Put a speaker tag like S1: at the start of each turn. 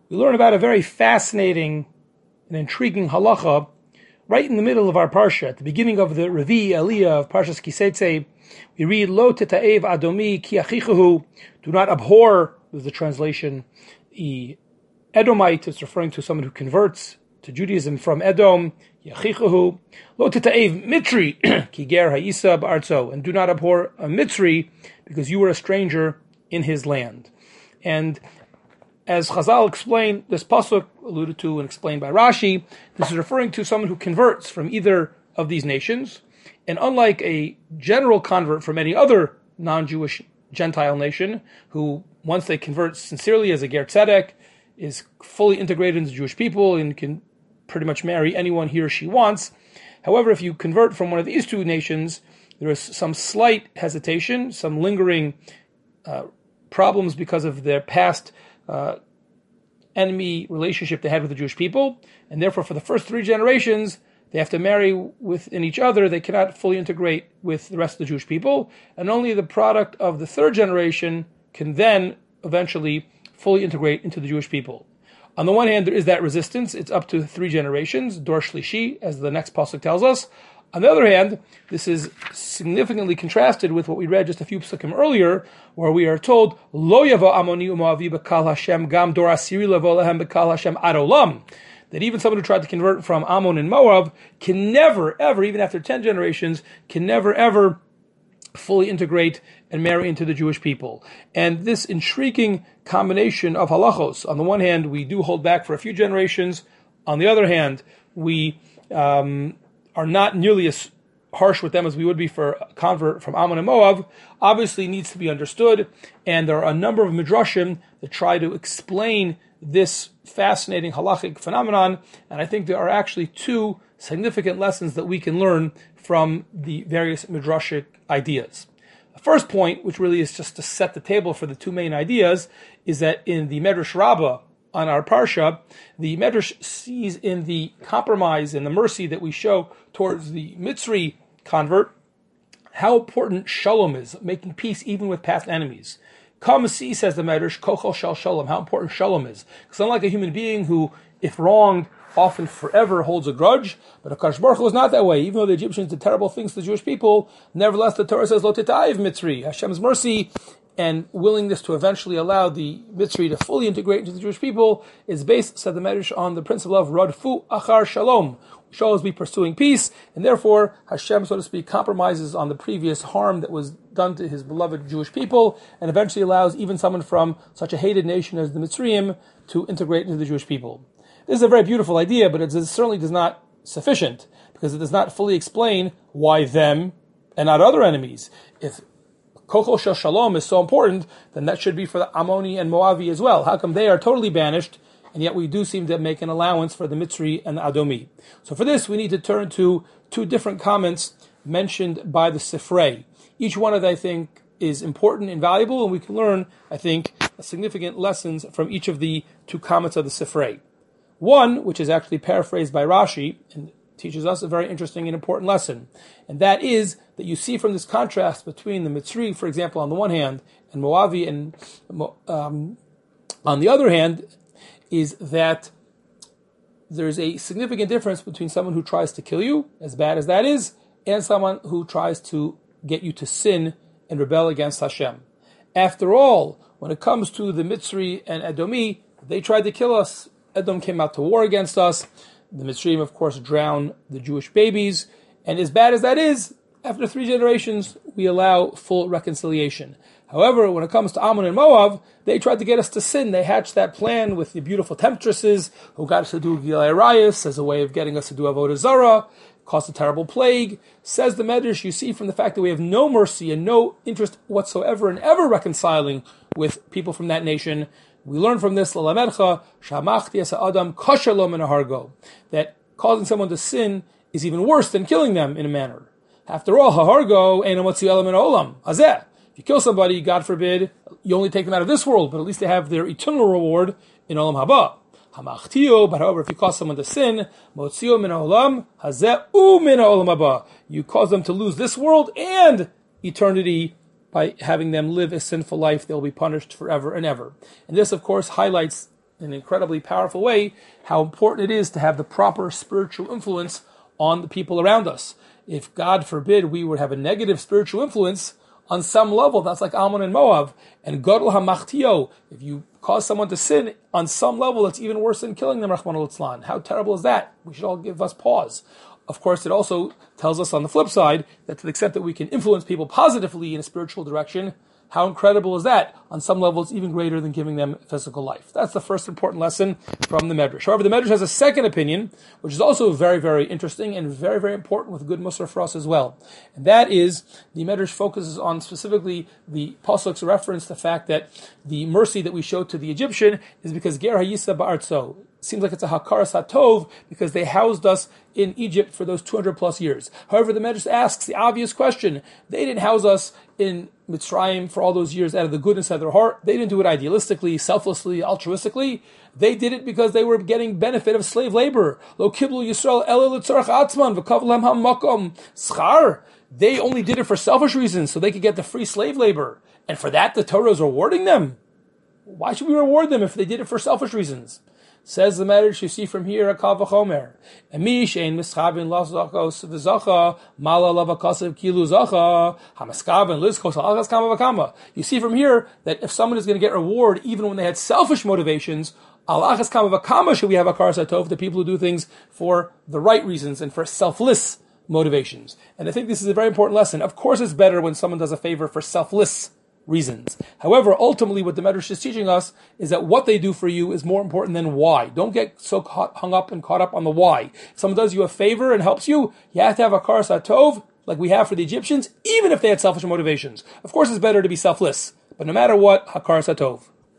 S1: we learn about a very fascinating and intriguing halacha right in the middle of our parsha. At the beginning of the Revi Aliyah of Parshas Kiseitze, we read, Lo teta'ev adomi ki achichahu, do not abhor, is the translation, the Edomite. It's referring to someone who converts to Judaism from Edom, yachichahu. Lo teta'ev mitri ki ger ha'isa b'artzo, and do not abhor a Mitzri because you were a stranger in his land. And as Chazal explained, this pasuk alluded to and explained by Rashi, this is referring to someone who converts from either of these nations. And unlike a general convert from any other non-Jewish Gentile nation, who once they convert sincerely as a ger tzedek, is fully integrated into the Jewish people and can pretty much marry anyone he or she wants. However, if you convert from one of these two nations, there is some slight hesitation, some lingering problems because of their past enemy relationship they had with the Jewish people, and therefore for the first 3 generations they have to marry within each other. They cannot fully integrate with the rest of the Jewish people, and only the product of the 3rd generation can then eventually fully integrate into the Jewish people. On the one hand, there is that resistance. It's up to 3 generations, Dor Shlishi, as the next pasuk tells us. On the other hand, this is significantly contrasted with what we read just a few psukim earlier, where we are told, Lo yavo Amoni u'Moavi b'kal Hashem gam dor asiri levo lehem b'kal Hashem ad olam. That even someone who tried to convert from Ammon and Moab can never, ever, even after 10 generations, can never, ever fully integrate and marry into the Jewish people. And this intriguing combination of halachos, on the one hand, we do hold back for a few generations. On the other hand, we are not nearly as harsh with them as we would be for a convert from Ammon and Moab, obviously needs to be understood. And there are a number of midrashim that try to explain this fascinating halachic phenomenon. And I think there are actually 2 significant lessons that we can learn from the various midrashic ideas. The first point, which really is just to set the table for the 2 main ideas, is that in the Medrash Rabbah on our parsha, the Medrash sees in the compromise and the mercy that we show towards the Mitzri convert how important shalom is, making peace even with past enemies. Come see, says the Medrash, kochel shel shalom, how important shalom is. Because unlike a human being who, if wronged, often forever holds a grudge, but HaKadosh Baruch Hu is not that way. Even though the Egyptians did terrible things to the Jewish people, nevertheless the Torah says, Lo teta'ev Mitzri, Hashem's mercy and willingness to eventually allow the Mitzri to fully integrate into the Jewish people is based, said the Medrash, on the principle of Radfu Achar Shalom. We shall always be pursuing peace, and therefore Hashem, so to speak, compromises on the previous harm that was done to his beloved Jewish people, and eventually allows even someone from such a hated nation as the Mitzrayim to integrate into the Jewish people. This is a very beautiful idea, but it certainly does not sufficient, because it does not fully explain why them and not other enemies. If Kochel Shel Shalom is so important, then that should be for the Ammoni and Moavi as well. How come they are totally banished, and yet we do seem to make an allowance for the Mitzri and the Adomi? So for this, we need to turn to 2 different comments mentioned by the Sifrei. Each one of them, I think, is important and valuable, and we can learn, I think, significant lessons from each of the 2 comments of the Sifrei. One, which is actually paraphrased by Rashi, and teaches us a very interesting and important lesson. And that is that you see from this contrast between the Mitzri, for example, on the one hand, and Moavi and on the other hand, is that there's a significant difference between someone who tries to kill you, as bad as that is, and someone who tries to get you to sin and rebel against Hashem. After all, when it comes to the Mitzri and Edomi, they tried to kill us. Edom came out to war against us. The Mitzrayim, of course, drowned the Jewish babies. And as bad as that is, after 3 generations, we allow full reconciliation. However, when it comes to Ammon and Moab, they tried to get us to sin. They hatched that plan with the beautiful temptresses who got us to do Gilai Arayos as a way of getting us to do Avodah Zarah, caused a terrible plague. Says the Medrash, you see from the fact that we have no mercy and no interest whatsoever in ever reconciling with people from that nation, we learn from this, that causing someone to sin is even worse than killing them in a manner. After all, if you kill somebody, God forbid, you only take them out of this world, but at least they have their eternal reward in Olam Haba. But however, if you cause someone to sin, you cause them to lose this world and eternity. By having them live a sinful life, they'll be punished forever and ever. And this, of course, highlights in an incredibly powerful way how important it is to have the proper spiritual influence on the people around us. If, God forbid, we would have a negative spiritual influence, on some level, that's like Ammon and Moab. And Gadol HaMachtio, if you cause someone to sin, on some level, that's even worse than killing them, Rahman al-Islan. How terrible is that? We should all give us pause. Of course, it also tells us on the flip side that to the extent that we can influence people positively in a spiritual direction, how incredible is that? On some level, it's even greater than giving them physical life. That's the first important lesson from the Medrash. However, the Medrash has a second opinion, which is also very, very interesting and very, very important with good Musar for us as well. And that is, the Medrash focuses on specifically the Pasuk's reference to the fact that the mercy that we showed to the Egyptian is because Ger HaYisa Ba'artzo. It seems like it's a Hakaras HaTov because they housed us in Egypt for those 200 plus years. However, the Medrash asks the obvious question. They didn't house us in Mitzrayim for all those years out of the goodness of their heart. They didn't do it idealistically, selflessly, altruistically. They did it because they were getting benefit of slave labor. Lo kiblu Yisrael ela l'tzarach atzman v'kav lahem hamakom schar. They only did it for selfish reasons so they could get the free slave labor. And for that, the Torah is rewarding them. Why should we reward them if they did it for selfish reasons? Says the Medrash, you see from here, a Kal V'chomer. Emi shein mischavin l'zachos v'zacha, mala lavakasev kilu zacha, hamaskaven lizkos alachas kama v'kama. You see from here that if someone is going to get reward even when they had selfish motivations, alachas kama v'kama should we have a Hakaras HaTov, the people who do things for the right reasons and for selfless motivations. And I think this is a very important lesson. Of course it's better when someone does a favor for selfless reasons. However, ultimately what the Medrash is teaching us is that what they do for you is more important than why. Don't get so hung up and caught up on the why. If someone does you a favor and helps you, you have to have a Hakaras HaTov, like we have for the Egyptians, even if they had selfish motivations. Of course it's better to be selfless, but no matter what, Hakaras HaTov.